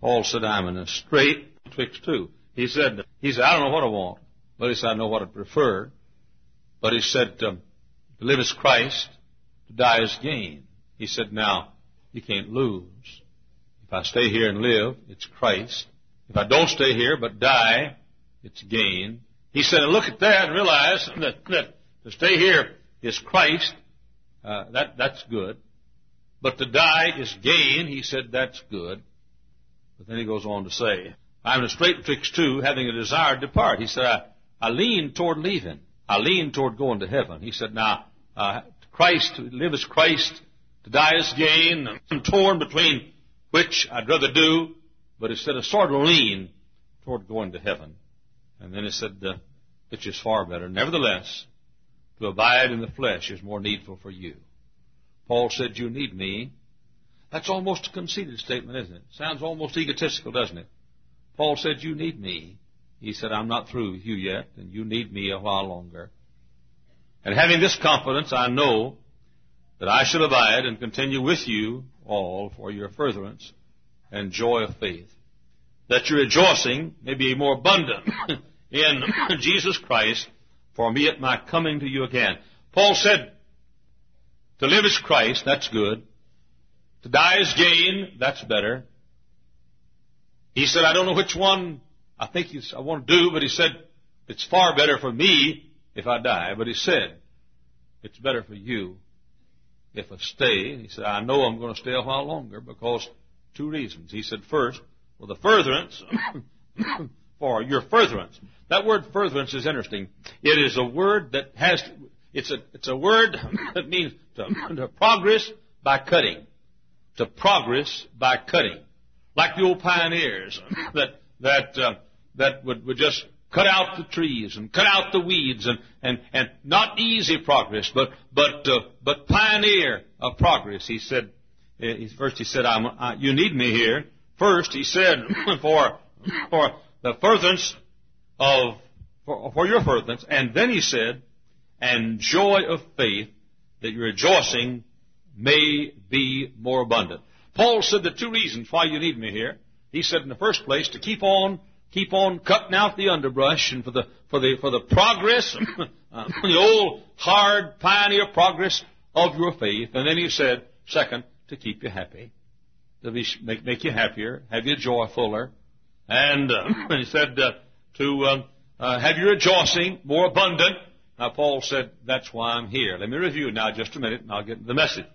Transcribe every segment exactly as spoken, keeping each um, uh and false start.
Paul said, I'm in a strait betwixt two. He said, he said, I don't know what I want, but he said, I know what I prefer. But he said, um, to live is Christ, to die is gain. He said, now, you can't lose. If I stay here and live, it's Christ. If I don't stay here but die, it's gain. He said, and look at that and realize that, that to stay here is Christ. Uh, that, that's good. But to die is gain. He said, that's good. But then he goes on to say, I'm in a strait betwixt two, having a desire to depart. He said, I, I lean toward leaving. I lean toward going to heaven. He said, now, uh, Christ, to live as Christ, to die is gain. I'm torn between which I'd rather do, but he said, a sort of lean toward going to heaven. And then he said, uh, which is far better. Nevertheless, to abide in the flesh is more needful for you. Paul said, you need me. That's almost a conceited statement, isn't it? Sounds almost egotistical, doesn't it? Paul said, you need me. He said, I'm not through with you yet, and you need me a while longer. And having this confidence, I know that I shall abide and continue with you all for your furtherance and joy of faith, that your rejoicing may be more abundant in Jesus Christ for me at my coming to you again. Paul said, to live is Christ, that's good. To die is gain, that's better. He said, I don't know which one I think he's, I want to do, but he said, it's far better for me if I die. But he said, it's better for you if I stay. He said, I know I'm going to stay a while longer because two reasons. He said, first, for the furtherance, for your furtherance. That word furtherance is interesting. It is a word that has, it's a, it's a word that means to, to progress by cutting. To progress by cutting. Like the old pioneers that, that, uh, that would, would just cut out the trees and cut out the weeds and, and, and not easy progress, but, but, uh, but pioneer of progress. He said, first he said, I'm, I, you need me here. First he said, for, for the furtherance of, for, for your furtherance. And then he said, and joy of faith, that your rejoicing may be more abundant. Paul said the two reasons why you need me here. He said in the first place to keep on, keep on cutting out the underbrush and for the, for the, for the progress, uh, the old hard pioneer progress of your faith. And then he said, second, to keep you happy, to be, make, make you happier, have you joyfuler. And uh, he said uh, to um, uh, have your rejoicing more abundant. Now Paul said, that's why I'm here. Let me review now just a minute and I'll get into the message.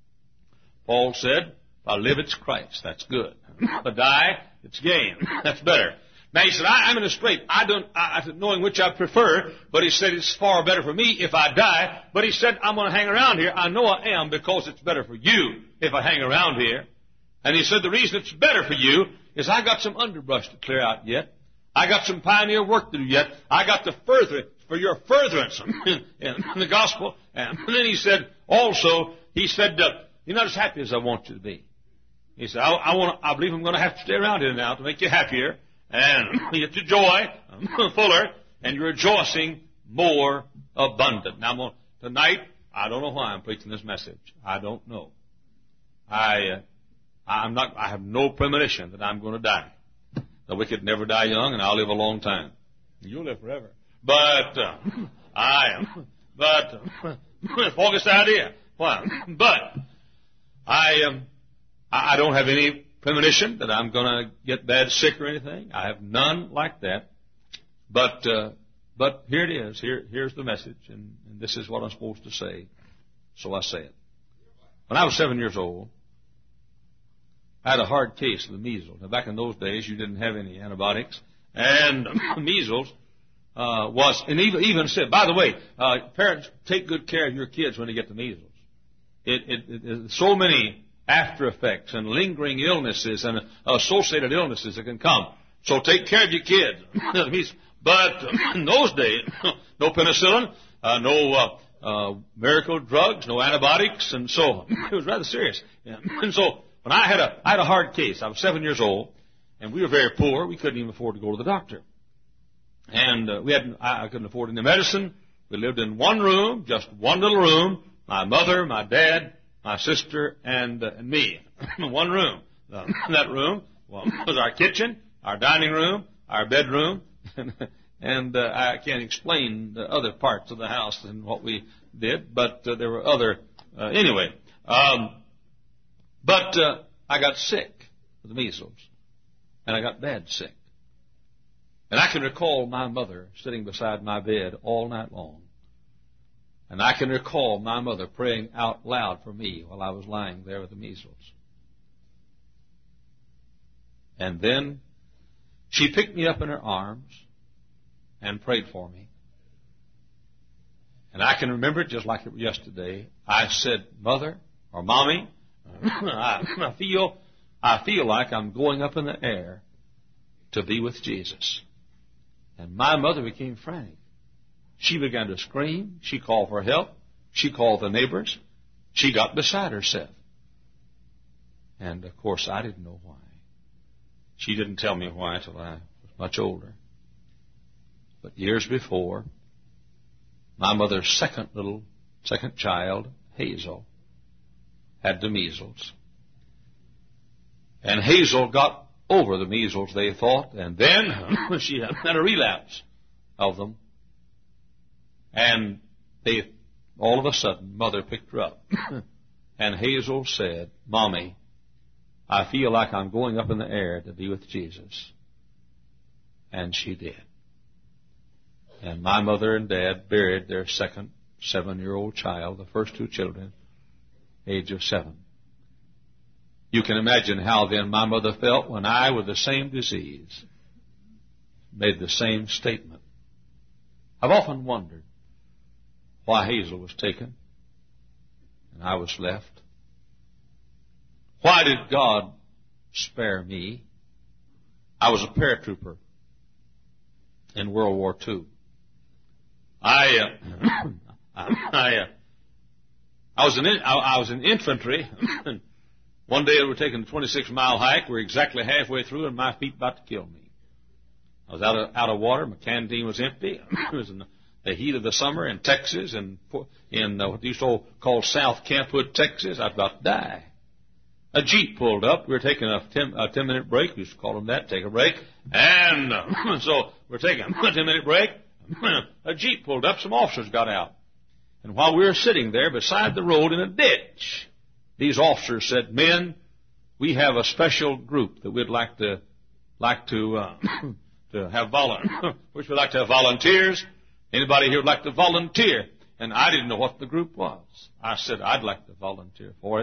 Paul said, if I live, it's Christ. That's good. If I die, it's gain. That's better. Now he said, I, I'm in a strait. I don't, I, knowing which I prefer, but he said it's far better for me if I die. But he said, I'm going to hang around here. I know I am because it's better for you if I hang around here. And he said, the reason it's better for you is I got some underbrush to clear out yet. I got some pioneer work to do yet. I got to further, for your furtherance in, in the gospel. And then he said, also, he said, uh, you're not as happy as I want you to be. He said, I, I want, I believe I'm going to have to stay around here now to make you happier and get your joy fuller and your rejoicing more abundant. Now, I'm going, tonight, I don't know why I'm preaching this message. I don't know. I, uh, I'm not, I have no premonition that I'm going to die. The wicked never die young, and I'll live a long time. You'll live forever. But, uh, I am, but, uh, focus idea. Why? But, I, um, I don't have any premonition that I'm going to get bad sick or anything. I have none like that. But, uh, but here it is. Here, here's the message, and, and this is what I'm supposed to say. So I say it. When I was seven years old, I had a hard case of the measles. Now, back in those days, you didn't have any antibiotics. And measles uh, was, and even, even said, by the way, uh, parents, take good care of your kids when they get the measles. It, it, it, it, so many after effects and lingering illnesses and associated illnesses that can come. So take care of your kids. But in those days, no penicillin, uh, no uh, uh, miracle drugs, no antibiotics, and so on. It was rather serious. Yeah. And so when I had a I had a hard case, I was seven years old, and we were very poor. We couldn't even afford to go to the doctor, and uh, we had I, I couldn't afford any medicine. We lived in one room, just one little room. My mother, my dad, my sister, and uh, and me. One room. Uh, in that room, well, was our kitchen, our dining room, our bedroom, and uh, I can't explain the other parts of the house and what we did, but uh, there were other, uh, anyway. Um, but uh, I got sick with the measles, and I got bad sick. And I can recall my mother sitting beside my bed all night long. And I can recall my mother praying out loud for me while I was lying there with the measles. And then she picked me up in her arms and prayed for me. And I can remember it just like it was yesterday. I said, Mother, or Mommy, I, I feel, I feel like I'm going up in the air to be with Jesus. And my mother became frantic. She began to scream. She called for help. She called the neighbors. She got beside herself. And, of course, I didn't know why. She didn't tell me why until I was much older. But years before, my mother's second little, second child, Hazel, had the measles. And Hazel got over the measles, they thought, and then she had a relapse of them. And they, all of a sudden, Mother picked her up. And Hazel said, Mommy, I feel like I'm going up in the air to be with Jesus. And she did. And my mother and dad buried their second seven-year-old child, the first two children, age of seven. You can imagine how then my mother felt when I, with the same disease, made the same statement. I've often wondered why Hazel was taken and I was left. Why did God spare me? I was a paratrooper in World War Two. I, uh, I, uh, I was in, I, I was in infantry. One day we were taking a twenty-six mile hike. We were exactly halfway through, and my feet about to kill me. I was out of out of water. My canteen was empty. It was in the, the heat of the summer in Texas, and in uh, what they used to call South Camp Hood, Texas. I was about to die. A Jeep pulled up. We were taking a ten, a ten minute break. We used to call them that, take a break. And uh, so we're taking a ten minute break. A Jeep pulled up. Some officers got out. And while we were sitting there beside the road in a ditch, these officers said, Men, we have a special group that we'd like to like to uh, to have volunteers. Which we'd like to have volunteers. Anybody here would like to volunteer? And I didn't know what the group was. I said, I'd like to volunteer for it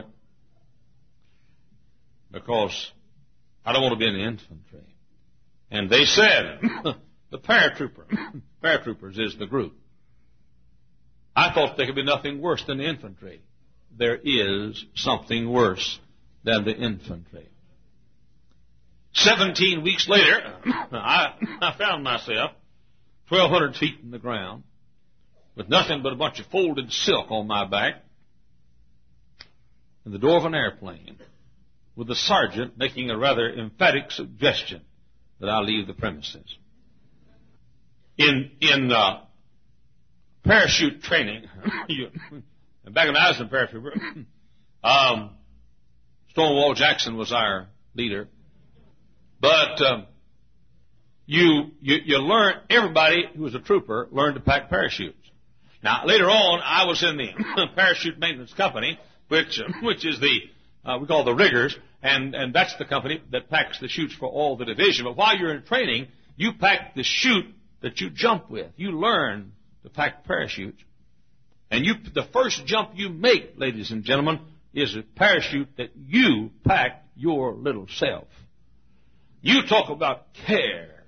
because I don't want to be in the infantry. And they said, the paratrooper, paratroopers is the group. I thought there could be nothing worse than the infantry. There is something worse than the infantry. Seventeen weeks later, I, I found myself twelve hundred feet in the ground with nothing but a bunch of folded silk on my back in the door of an airplane with the sergeant making a rather emphatic suggestion that I leave the premises. In, in, uh, parachute training, you, back when I was in paratrooper, um, Stonewall Jackson was our leader. But um, you, you you learn, everybody who was a trooper learned to pack parachutes. Now, later on, I was in the parachute maintenance company, which uh, which is the, uh, we call the riggers, and, and that's the company that packs the chutes for all the division. But while you're in training, you pack the chute that you jump with. You learn to pack parachutes. And you, the first jump you make, ladies and gentlemen, is a parachute that you pack your little self. You talk about care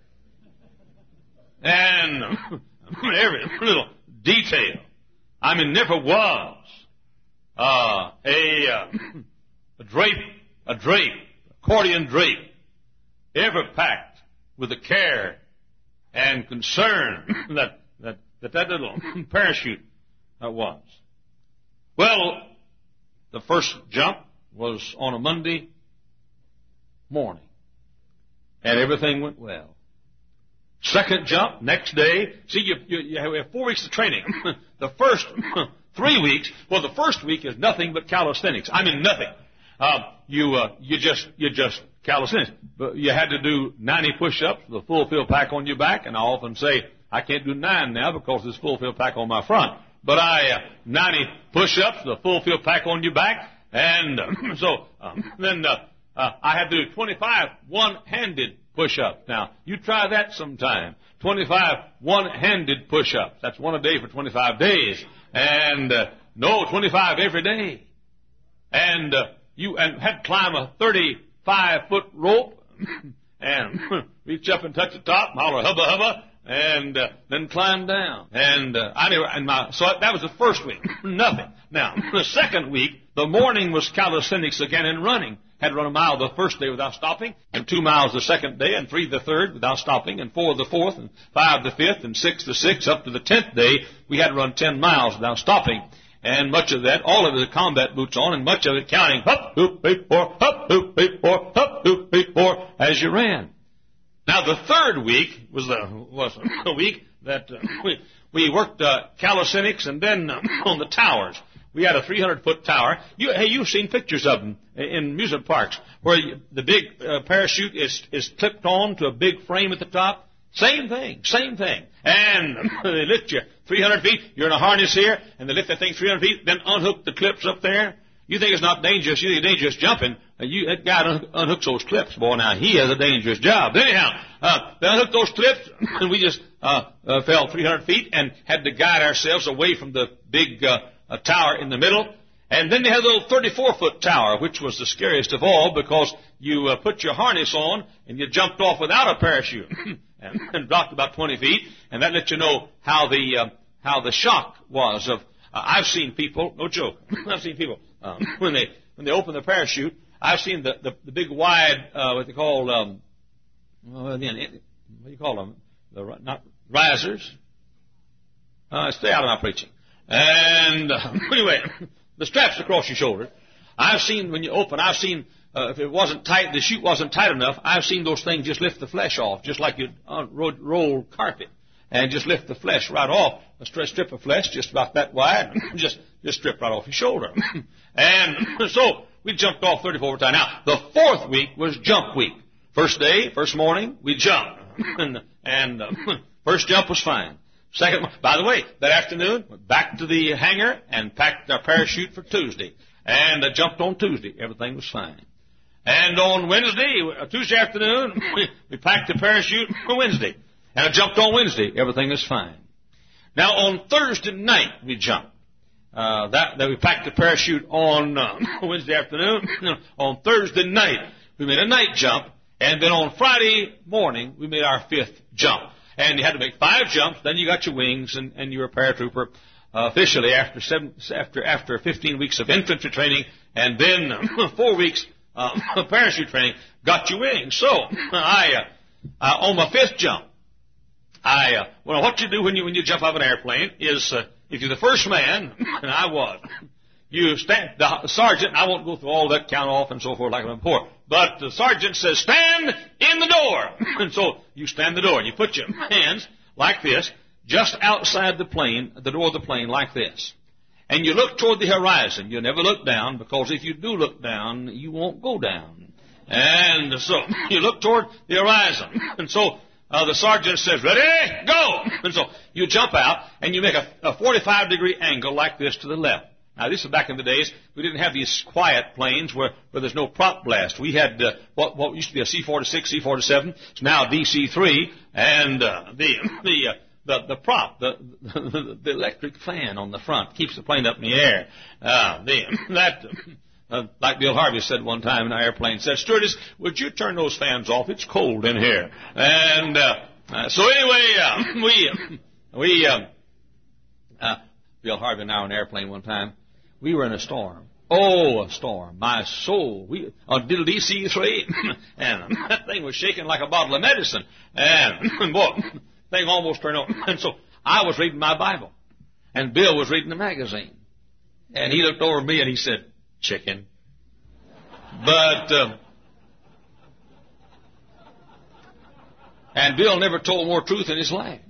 and every little detail. I mean, never was uh, a, uh, a drape, a drape, accordion drape ever packed with the care and concern that that that, that little parachute uh, was. Well, the first jump was on a Monday morning. And everything went well. Second jump, next day. See, you, you, you have four weeks of training. The first three weeks, well, the first week is nothing but calisthenics. I mean, nothing. Uh, you, uh, you just, you just calisthenics. But you had to do ninety push-ups with a full field pack on your back, and I often say, I can't do nine now because there's full field pack on my front. But I, uh, ninety push-ups with a full field pack on your back, and uh, so um, then uh, uh, I had to do twenty-five one-handed push-ups. Now, you try that sometime. twenty-five one-handed push-ups. That's one a day for twenty-five days. And uh, no, twenty-five every day. And uh, you and had to climb a thirty-five foot rope and reach up and touch the top, and holler hubba hubba, and uh, then climb down. And uh, I knew, and my so that was the first week, nothing. Now the second week, the morning was calisthenics again and running. Had to run a mile the first day without stopping, and two miles the second day, and three the third without stopping, and four the fourth, and five the fifth, and six the sixth, up to the tenth day. We had to run ten miles without stopping. And much of that, all of it, the combat boots on, and much of it counting, hop, hoop, eight, four, hop, hoop, eight, four, hop, hoop, eight, four, as you ran. Now, the third week was the, was a week that uh, we, we worked uh, calisthenics, and then uh, on the towers. We had a three hundred foot tower. You, hey, you've seen pictures of them in amusement parks where you, the big uh, parachute is, is clipped on to a big frame at the top. Same thing, same thing. And they lift you three hundred feet. You're in a harness here, and they lift that thing three hundred feet, then unhook the clips up there. You think it's not dangerous. You think it's dangerous jumping. Uh, you, that guy un- unhooks those clips. Boy, now he has a dangerous job. Anyhow, uh, they unhooked those clips, and we just uh, uh, fell three hundred feet and had to guide ourselves away from the big uh, uh, tower in the middle. And then they had a little thirty-four foot tower, which was the scariest of all because you uh, put your harness on and you jumped off without a parachute and, and dropped about twenty feet, and that let you know how the uh, how the shock was. Of uh, I've seen people, no joke, I've seen people um, when they when they open the parachute. I've seen the the, the big wide uh, what they call um, well, again, what do you call them? The not risers. Uh, stay out of my preaching. And uh, anyway. The straps across your shoulder. I've seen when you open, I've seen uh, if it wasn't tight, the chute wasn't tight enough, I've seen those things just lift the flesh off, just like you'd uh, roll, roll carpet, and just lift the flesh right off. A strip of flesh just about that wide, just just strip right off your shoulder. And so we jumped off thirty-four times. Now, the fourth week was jump week. First day, first morning, we jumped. and and uh, first jump was fine. Second, by the way, that afternoon, went back to the hangar and packed our parachute for Tuesday. And I jumped on Tuesday. Everything was fine. And on Wednesday, Tuesday afternoon, we, we packed the parachute for Wednesday. And I jumped on Wednesday. Everything was fine. Now, on Thursday night, we jumped. Uh, that, that we packed the parachute on uh, Wednesday afternoon. On Thursday night, we made a night jump. And then on Friday morning, we made our fifth jump. And you had to make five jumps, then you got your wings, and, and you were a paratrooper uh, officially after seven, after after fifteen weeks of infantry training, and then uh, four weeks uh, of parachute training, got your wings. So I, uh, uh, on my fifth jump, I uh, well, what you do when you when you jump out of an airplane is uh, if you're the first man, and I was, you stand. The sergeant, I won't go through all that count off and so forth like I'm poor. But the sergeant says, stand in the door. And so you stand in the door. And you put your hands like this, just outside the plane, the door of the plane, like this. And you look toward the horizon. You never look down, because if you do look down, you won't go down. And so you look toward the horizon. And so uh, the sergeant says, ready, go. And so you jump out, and you make a, a forty-five degree angle like this to the left. Now, this is back in the days, we didn't have these quiet planes where, where there's no prop blast. We had uh, what, what used to be a C forty-six, C forty-seven. It's now D C three, and uh, the the, uh, the the prop, the, the the electric fan on the front keeps the plane up in the air. Uh, the, that, uh, like Bill Harvey said one time in our airplane, said, "Stewardess, would you turn those fans off? It's cold in here." And uh, uh, so anyway, uh, we we uh, uh, Bill Harvey and I were on an airplane one time. We were in a storm. Oh, a storm. My soul. We on D C three, and that thing was shaking like a bottle of medicine. And, boy, the thing almost turned on. And so I was reading my Bible, and Bill was reading the magazine. And he looked over at me, and he said, chicken. But, um, and Bill never told more truth in his life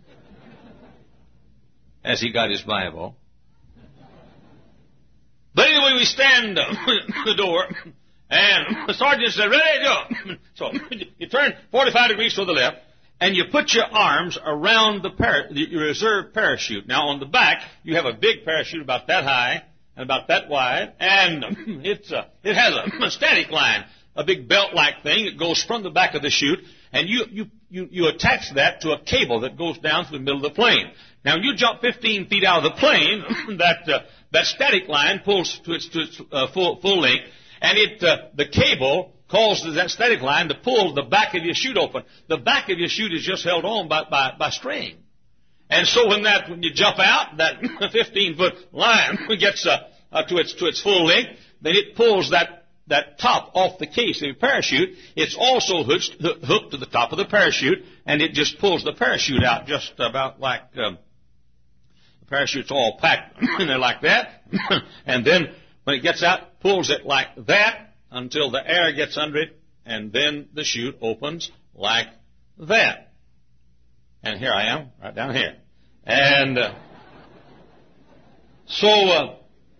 as he got his Bible. But anyway, we stand uh, at the door, And the sergeant said, ready, go. So you turn forty-five degrees to the left, and you put your arms around the para- your reserve parachute. Now, on the back, you have a big parachute about that high and about that wide, and it's a, it has a, a static line, a big belt-like thing that goes from the back of the chute, and you, you, you, you attach that to a cable that goes down through the middle of the plane. Now, you jump fifteen feet out of the plane, that uh, that static line pulls to its, to its uh, full, full length, and it uh, the cable causes that static line to pull the back of your chute open. The back of your chute is just held on by, by, by string. And so when that, when you jump out, that fifteen-foot line gets uh, uh, to its to its full length, then it pulls that, that top off the case of your parachute. It's also hooked, hooked to the top of the parachute, and it just pulls the parachute out just about like um, the parachute's all packed in there like that. And then when it gets out, pulls it like that, until the air gets under it, and then the chute opens like that. And here I am, right down here. And uh, so uh,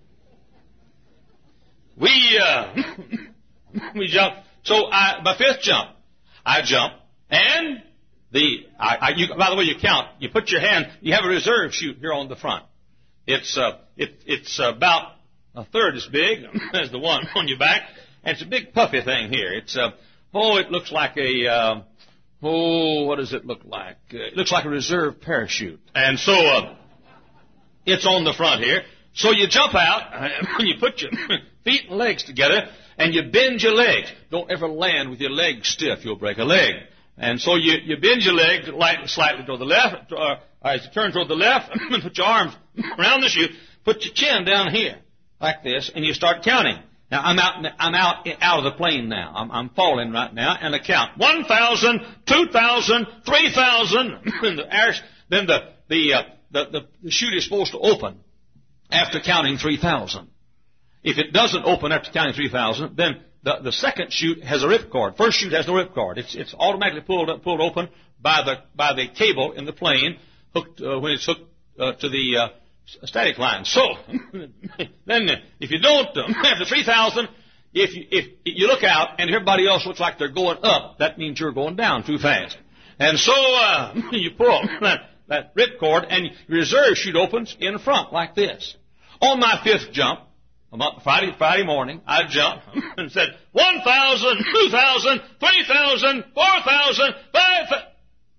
we uh, we jump. So I, my fifth jump, I jump, and the I, I, you, by the way, you count. You put your hand. You have a reserve chute here on the front. It's uh, it, it's about a third as big as the one on your back. And it's a big puffy thing here. It's uh, oh, it looks like a uh, oh, what does it look like? Uh, it looks like a reserve parachute. And so uh, it's on the front here. So you jump out and you put your feet and legs together and you bend your legs. Don't ever land with your legs stiff; you'll break a leg. And so you, you bend your legs slightly toward the left, uh, as you turn toward the left, and put your arms around the chute. Put your chin down here like this, and you start counting. Now, I'm out, I'm out, out of the plane now. I'm, I'm falling right now, and I count. One thousand, two thousand, three thousand. Then the, the, uh, the, the, the chute is supposed to open after counting three thousand. If it doesn't open after counting three thousand, then the, the second chute has a ripcord. First chute has no ripcord. It's, it's automatically pulled, pulled open by the, by the cable in the plane, hooked, uh, when it's hooked, uh, to the, uh, static line. So, then if you don't, um, after three thousand, if you, if you look out and everybody else looks like they're going up, that means you're going down too fast. And so, uh, you pull that, that ripcord and your reserve chute opens in front like this. On my fifth jump, Friday, Friday morning, I jumped and said, one thousand, two thousand, three thousand, four thousand, five thousand.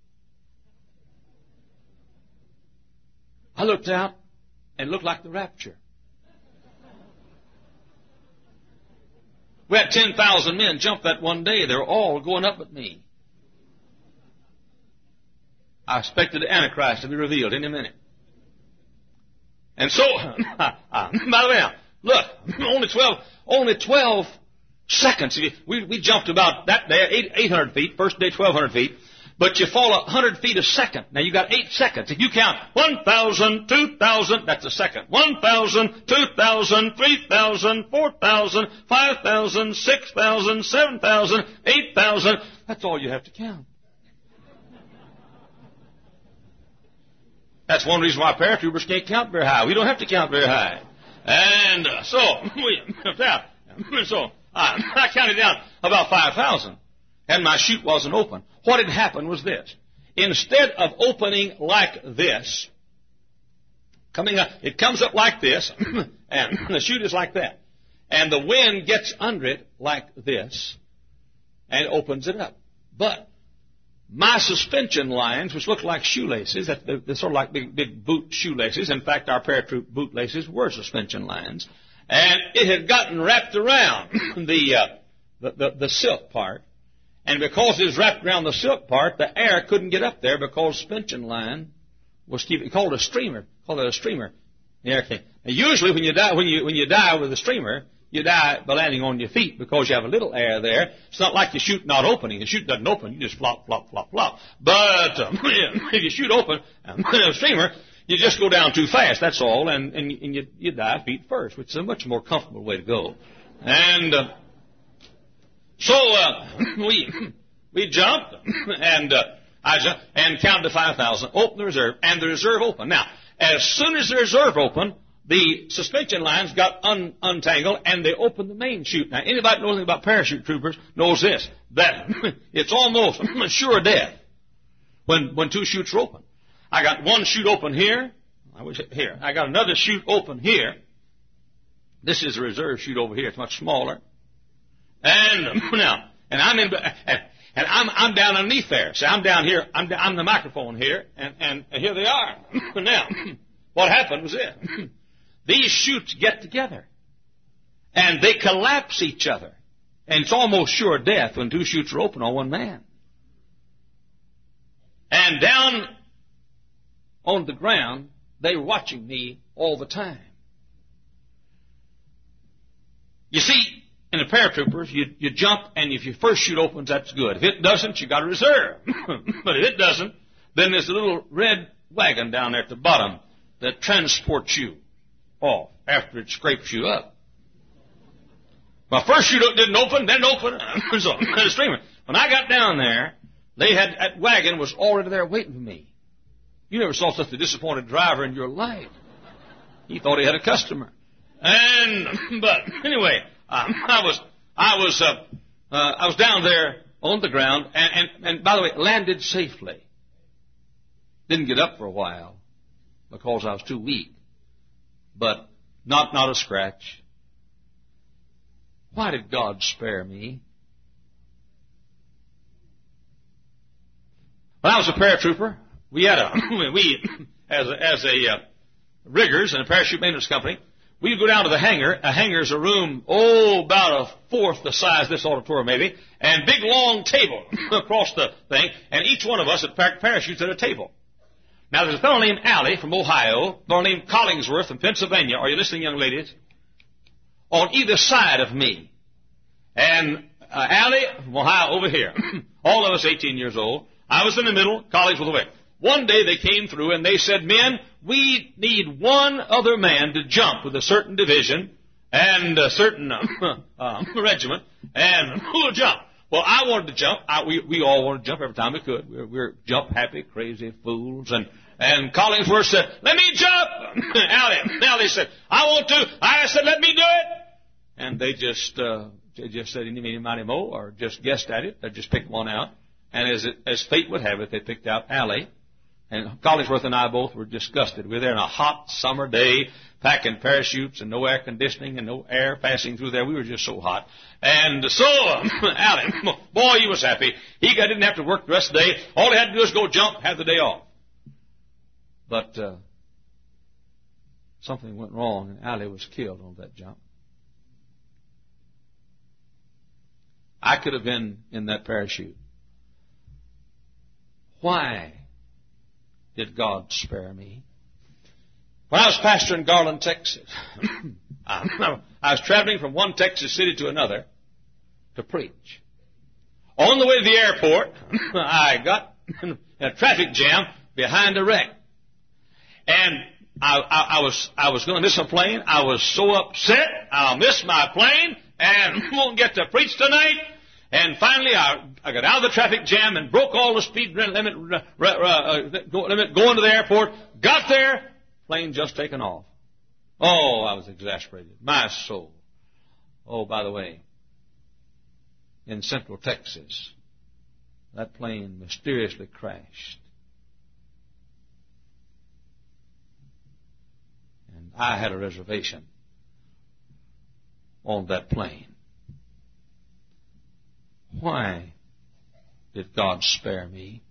I looked out, and it looked like the rapture. We had ten thousand men jump that one day. They were all going up with me. I expected the Antichrist to be revealed any minute. And so, uh, by the way, now, look, only twelve, only twelve seconds. We, we jumped about that day, eight hundred feet, first day twelve hundred feet. But you fall one hundred feet a second. Now, you got eight seconds. If you count one thousand, two thousand, that's a second. one thousand, two thousand, three thousand, four thousand, five thousand, six thousand, seven thousand, eight thousand. That's all you have to count. That's one reason why paratroopers can't count very high. We don't have to count very high. And uh, so, we, so I, I counted down about five thousand. And my chute wasn't open. What had happened was this. Instead of opening like this, coming up, it comes up like this, and the chute is like that. And the wind gets under it like this, and opens it up. But my suspension lines, which look like shoelaces, they're, they're sort of like big, big boot shoelaces. In fact, our paratroop boot laces were suspension lines. And it had gotten wrapped around the, uh, the, the, the silk part. And because it was wrapped around the silk part, the air couldn't get up there because the suspension line was keeping, called a streamer, called it a streamer. The air came. Now, usually when you die, when you, when you die with a streamer, you die by landing on your feet because you have a little air there. It's not like your chute not opening. The chute doesn't open. You just flop, flop, flop, flop. But um, if you chute open, a streamer, you just go down too fast. That's all. And, and, and you, you die feet first, which is a much more comfortable way to go. And uh, so uh, we we jumped and uh, I jumped and counted to five thousand. Open the reserve, and the reserve opened. Now, as soon as the reserve opened, the suspension lines got un- untangled, and they opened the main chute. Now, anybody who knows anything about parachute troopers knows this, that it's almost sure death when, when two chutes are open. I got one chute open here. I wish it, here. I got another chute open here. This is a reserve chute over here. It's much smaller. And now, and I'm in, and, and I'm I'm down underneath there. See, I'm down here. I'm I'm the microphone here, and and here they are. Now, what happened was this: these chutes get together, and they collapse each other, and it's almost sure death when two chutes are open on one man. And down on the ground, they were watching me all the time. You see, in the paratroopers, you, you jump, and if your first chute opens, that's good. If it doesn't, you got a reserve. But if it doesn't, then there's a little red wagon down there at the bottom that transports you off after it scrapes you up. My first chute didn't open, then open, so the streamer. When I got down there, they had that wagon was already there waiting for me. You never saw such a disappointed driver in your life. He thought he had a customer. And but anyway, um, I was I was uh, uh, I was down there on the ground, and, and and by the way, landed safely. Didn't get up for a while because I was too weak, but not not a scratch. Why did God spare me? When I was a paratrooper, we had a we as a, as a uh, riggers in a parachute maintenance company. We would go down to the hangar. A hangar is a room, oh, about a fourth the size of this auditorium maybe, and big long table across the thing, and each one of us had packed parachutes at a table. Now, there's a fellow named Allie from Ohio, a fellow named Collingsworth from Pennsylvania. Are you listening, young ladies? On either side of me. And uh, Allie from Ohio over here. All of us eighteen years old. I was in the middle, Collingsworth away. One day they came through and they said, men, we need one other man to jump with a certain division and a certain uh, uh, regiment, and who'll jump? Well, I wanted to jump. I, we, we all wanted to jump every time we could. We were, we were jump happy, crazy fools. And, and Collingsworth said, let me jump. Allie, Allie said, I want to. I said, let me do it. And they just, uh, they just said, any, meeny, miny, mo, or just guessed at it. They just picked one out. And as, it, as fate would have it, they picked out Allie. And Collingsworth and I both were disgusted. We were there on a hot summer day, packing parachutes and no air conditioning and no air passing through there. We were just so hot. And so, um, Allie, boy, he was happy. He didn't have to work the rest of the day. All he had to do was go jump, have the day off. But uh, something went wrong, and Allie was killed on that jump. I could have been in that parachute. Why did God spare me? When I was pastor in Garland, Texas, I was traveling from one Texas city to another to preach. On the way to the airport, I got in a traffic jam behind a wreck. And I, I, I was I was going to miss a plane. I was so upset. I'll miss my plane and won't get to preach tonight. And finally, I, I got out of the traffic jam and broke all the speed limit, uh, uh, limit going to the airport. Got there, plane just taken off. Oh, I was exasperated. My soul. Oh, by the way, in Central Texas, that plane mysteriously crashed. And I had a reservation on that plane. Why did God spare me?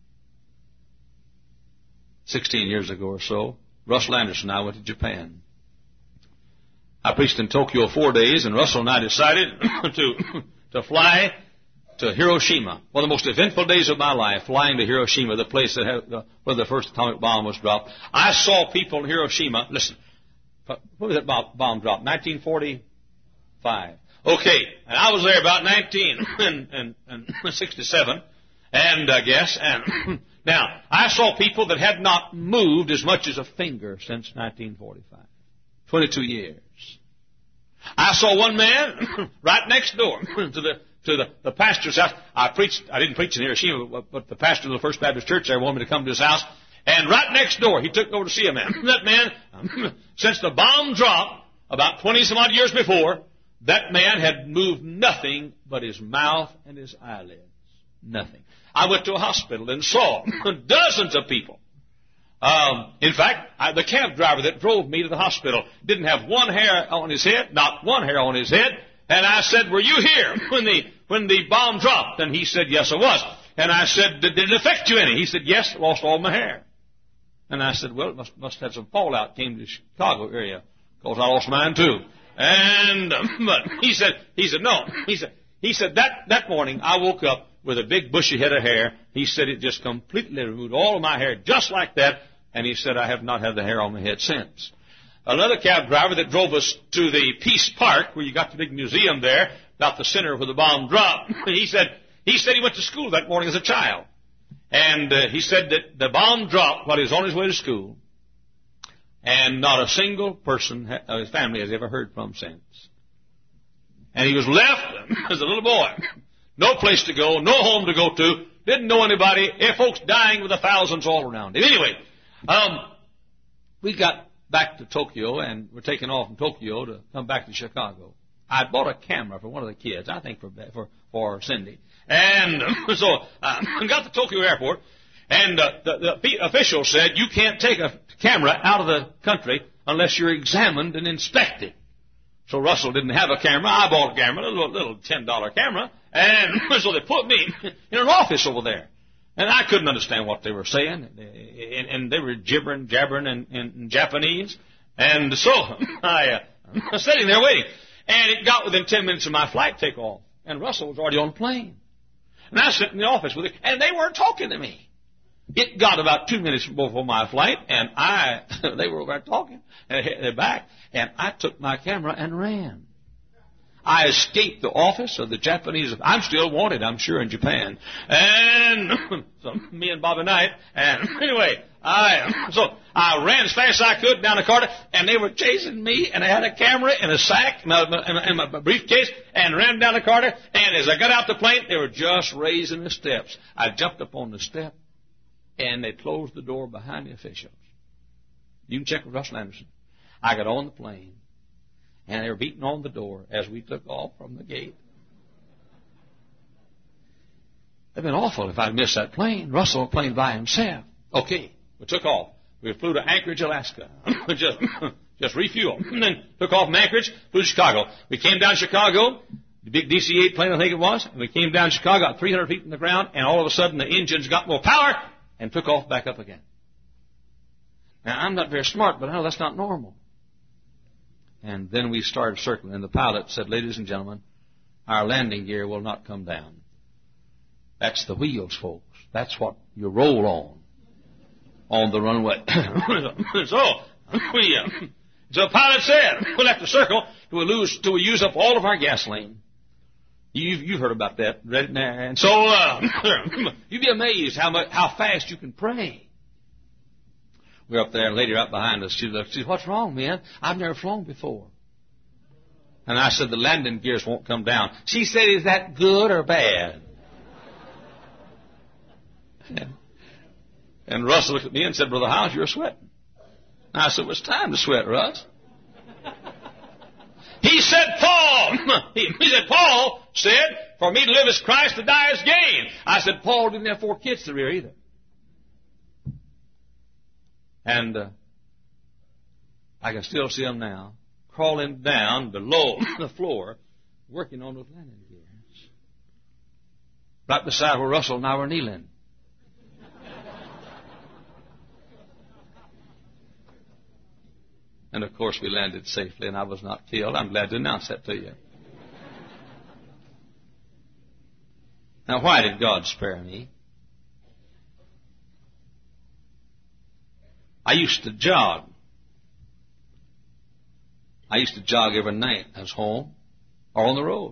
Sixteen years ago or so, Russell Anderson and I went to Japan. I preached in Tokyo four days, and Russell and I decided to to fly to Hiroshima. One of the most eventful days of my life, flying to Hiroshima, the place that had, uh, where the first atomic bomb was dropped. I saw people in Hiroshima. Listen, when was that bomb dropped? nineteen forty-five. Okay, and I was there about nineteen sixty-seven, and I guess, and now, I saw people that had not moved as much as a finger since nineteen forty-five. twenty-two years. I saw one man right next door to the to the, the pastor's house. I preached, I didn't preach in Hiroshima, but the pastor of the First Baptist Church there wanted me to come to his house, And right next door, he took over to see a man. That man, since the bomb dropped about twenty some odd years before, that man had moved nothing but his mouth and his eyelids. Nothing. I went to a hospital and saw dozens of people. Um, in fact, I, the cab driver that drove me to the hospital didn't have one hair on his head, not one hair on his head. And I said, were you here when the when the bomb dropped? And he said, yes, I was. And I said, did it affect you any? He said, yes, I lost all my hair. And I said, well, it must must have had some fallout, came to the Chicago area, because I lost mine too. And but he said, he said, no. He said, he said that that morning I woke up with a big bushy head of hair. He said it just completely removed all of my hair just like that. And he said I have not had the hair on my head since. Another cab driver that drove us to the Peace Park, where you got the big museum there, about the center where the bomb dropped. He said he said he went to school that morning as a child. And uh, he said that the bomb dropped while he was on his way to school. And not a single person of his family has ever heard from since. And he was left as a little boy. No place to go, no home to go to, didn't know anybody, folks dying with the thousands all around him. Anyway, um, we got back to Tokyo, and we're taking off from Tokyo to come back to Chicago. I bought a camera for one of the kids, I think for for, for Cindy. And so I uh, got to Tokyo airport, and uh, the, the official said, you can't take a camera out of the country unless you're examined and inspected. So Russell didn't have a camera. I bought a camera, a little, little ten dollar camera, and so they put me in an office over there. And I couldn't understand what they were saying, and they were gibbering, jabbering in, in Japanese. And so I uh, was sitting there waiting, and it got within ten minutes of my flight takeoff, and Russell was already on the plane. And I sat in the office with him, and they weren't talking to me. It got about two minutes before my flight, and I, they were over there talking, and they're back, and I took my camera and ran. I escaped the office of the Japanese. I'm still wanted, I'm sure, in Japan. And so me and Bobby Knight, and anyway, I so I ran as fast as I could down the corridor, and they were chasing me, and I had a camera in a sack in my, in my briefcase, and ran down the corridor. And as I got out the plane, they were just raising the steps. I jumped up on the step, and they closed the door behind the officials. You can check with Russell Anderson. I got on the plane, and they were beating on the door as we took off from the gate. It would have been awful if I'd missed that plane. Russell plane by himself. Okay, we took off. We flew to Anchorage, Alaska. just, just refueled. And then took off from Anchorage, flew to Chicago. We came down to Chicago, the big D C eight plane, I think it was. And we came down to Chicago, got three hundred feet from the ground, and all of a sudden the engines got more power and took off back up again. Now, I'm not very smart, but I know that's not normal. And then we started circling, and the pilot said, ladies and gentlemen, our landing gear will not come down. That's the wheels, folks. That's what you roll on, on the runway. so, we, uh, so the pilot said, we'll have to circle till we, lose, till we use up all of our gasoline. You've, you've heard about that, right? And so uh, you'd be amazed how much, how fast you can pray. We're up there, and a lady right behind us, she said, what's wrong, man? I've never flown before. And I said, the landing gears won't come down. She said, is that good or bad? And, and Russ looked at me and said, Brother Howes, you're sweating. And I said, well, it's time to sweat, Russ. He said, Paul, he, he said, Paul said, for me to live is Christ, to die is gain. I said, Paul didn't have four kids to rear either. And uh, I can still see them now, crawling down below the floor, working on those landing gears. Right beside where Russell and I were kneeling. And, of course, we landed safely, and I was not killed. I'm glad to announce that to you. Now, why did God spare me? I used to jog. I used to jog every night. I was home or on the road.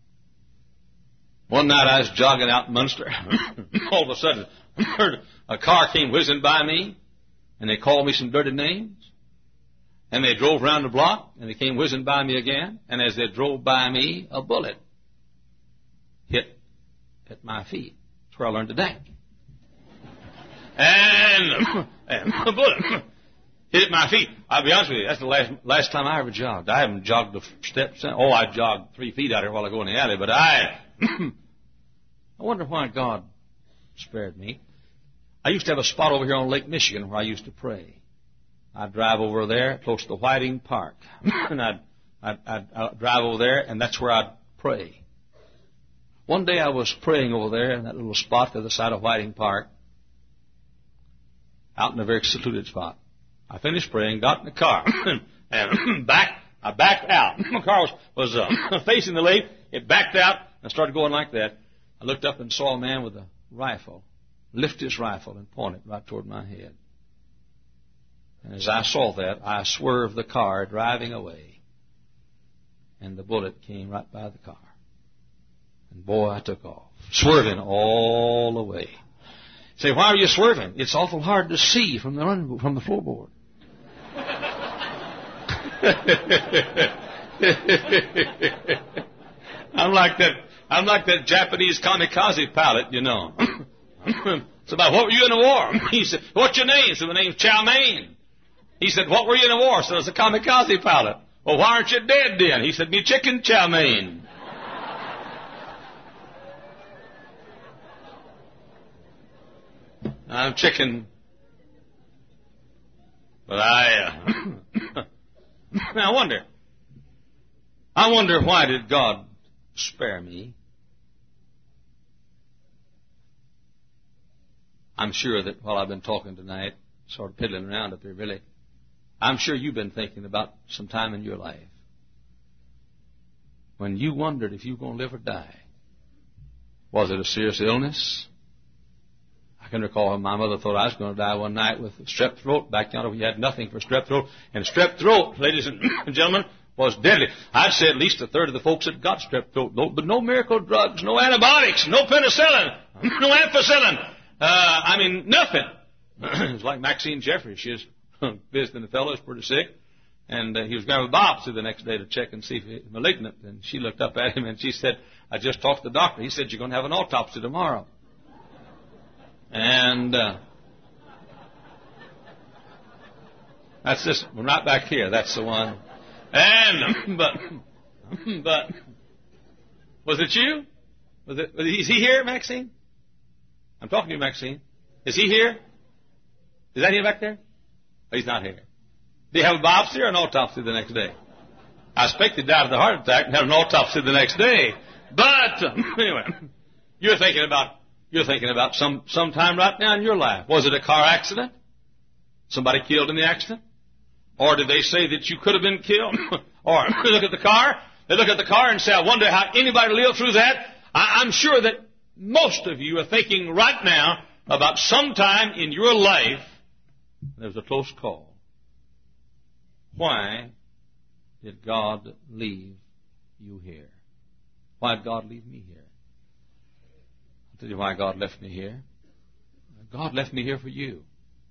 One night I was jogging out in Munster. All of a sudden, a car came whizzing by me, and they called me some dirty names. And they drove around the block, and they came whizzing by me again. And as they drove by me, a bullet hit at my feet. That's where I learned to dance. and, and the bullet hit my feet. I'll be honest with you, that's the last last time I ever jogged. I haven't jogged a step since. Oh, I jogged three feet out here while I go in the alley, but I, I wonder why God spared me. I used to have a spot over here on Lake Michigan where I used to pray. I'd drive over there close to Whiting Park, and I'd, I'd, I'd, I'd drive over there, and that's where I'd pray. One day I was praying over there in that little spot to the side of Whiting Park, out in a very secluded spot. I finished praying, got in the car, and back. I backed out. My car was, was uh, facing the lake. It backed out and started going like that. I looked up and saw a man with a rifle lift his rifle and point it right toward my head. And as I saw that, I swerved the car driving away, and the bullet came right by the car. And boy, I took off, swerving all the way. Say, why are you swerving? It's awful hard to see from the run, from the floorboard. I'm like that. I'm like that Japanese kamikaze pilot, you know. It's about, what were you in the war? He said, what's your name? He said, my name's Chow Mein. He said, what were you in the war? So I was a kamikaze pilot. Well, why aren't you dead then? He said, me chicken Chow Mein. I'm chicken. But I, uh, I wonder. I wonder, why did God spare me? I'm sure that while I've been talking tonight, sort of piddling around up here, really, I'm sure you've been thinking about some time in your life when you wondered if you were going to live or die. Was it a serious illness? I can recall when my mother thought I was going to die one night with strep throat. Back yonder, we had nothing for strep throat. And strep throat, ladies and gentlemen, was deadly. I'd say at least a third of the folks that got strep throat, no, but no miracle drugs, no antibiotics, no penicillin, no ampicillin. Uh, I mean, nothing. It's like Maxine Jeffries. She was visiting the fellow who was pretty sick. And uh, he was going to a biopsy the next day to check and see if he was malignant. And she looked up at him and she said, I just talked to the doctor. He said, you're going to have an autopsy tomorrow. And uh, that's this one right back here. That's the one. And, but, but, was it you? Was it, was, is he here, Maxine? I'm talking to you, Maxine. Is he here? Is that him back there? Oh, he's not here. Did he have a biopsy or an autopsy the next day? I expect he died of the heart attack and had an autopsy the next day. But, um, anyway, you're thinking about, you're thinking about some, some time right now in your life. Was it a car accident? Somebody killed in the accident? Or did they say that you could have been killed? Or they look at the car, they look at the car and say, I wonder how anybody lived through that. I, I'm sure that most of you are thinking right now about some time in your life there's a close call. Why did God leave you here? Why did God leave me here? I'll tell you why God left me here. God left me here for you.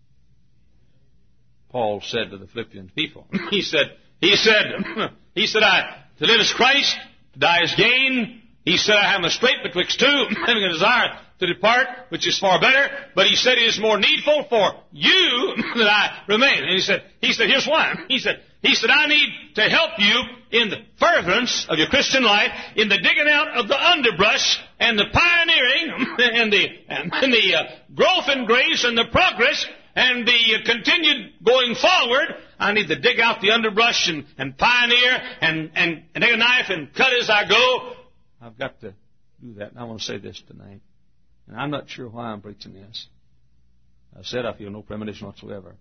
Paul said to the Philippian people, he said, he said, he said, I, to live is Christ, to die is gain. He said, I am a strait betwixt two, having a desire to depart, which is far better. But he said, it is more needful for you that I remain. And he said, he said, here's why. He said, he said, I need to help you in the furtherance of your Christian life, in the digging out of the underbrush and the pioneering and the, and the uh, growth in grace and the progress and the uh, continued going forward. I need to dig out the underbrush and, and pioneer and, and, and take a knife and cut as I go. I've got to do that. And I want to say this tonight. And I'm not sure why I'm preaching this. I said I feel no premonition whatsoever.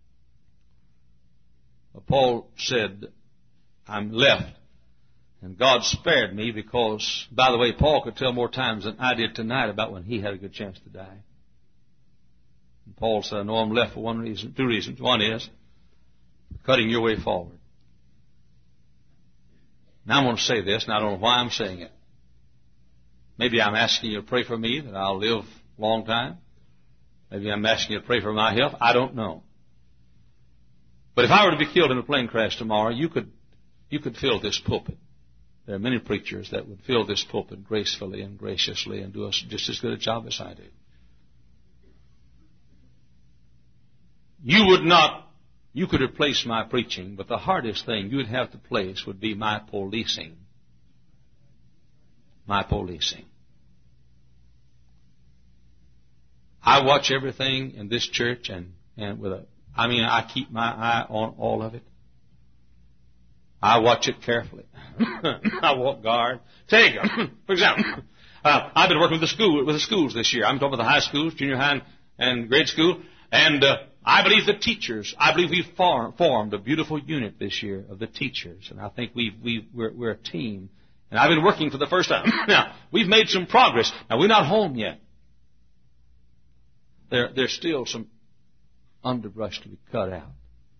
But Paul said, I'm left. And God spared me because, by the way, Paul could tell more times than I did tonight about when he had a good chance to die. And Paul said, I know I'm left for one reason, two reasons. One is cutting your way forward. Now I'm going to say this, and I don't know why I'm saying it. Maybe I'm asking you to pray for me that I'll live a long time. Maybe I'm asking you to pray for my health. I don't know. But if I were to be killed in a plane crash tomorrow, you could, you could fill this pulpit. There are many preachers that would fill this pulpit gracefully and graciously and do us just as good a job as I do. you would not, you could replace my preaching, but the hardest thing you would have to place would be my policing. My policing. I watch everything in this church, and, and with a, I mean, I keep my eye on all of it. I watch it carefully. I walk guard. Take, for example, uh, I've been working with the school, with the schools this year. I'm talking about the high schools, junior high and, and grade school, and uh, I believe the teachers. I believe we've form, formed a beautiful unit this year of the teachers, and I think we've, we've we're, we're a team. And I've been working for the first time. Now we've made some progress. Now we're not home yet. There, there's still some underbrush to be cut out.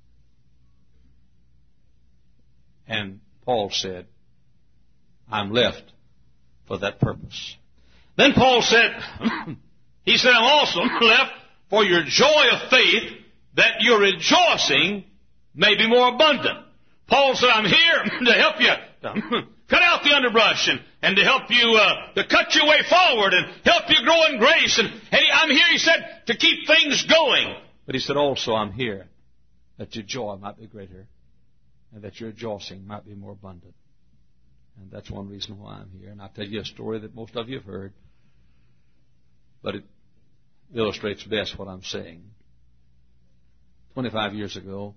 And Paul said, I'm left for that purpose. Then Paul said, he said, I'm also left for your joy of faith, that your rejoicing may be more abundant. Paul said, I'm here to help you to cut out the underbrush and, and to help you, uh, to cut your way forward and help you grow in grace. And, and he, I'm here, he said, to keep things going. But he said also, I'm here that your joy might be greater and that your rejoicing might be more abundant. And that's one reason why I'm here. And I'll tell you a story that most of you have heard, but it illustrates best what I'm saying. Twenty-five years ago,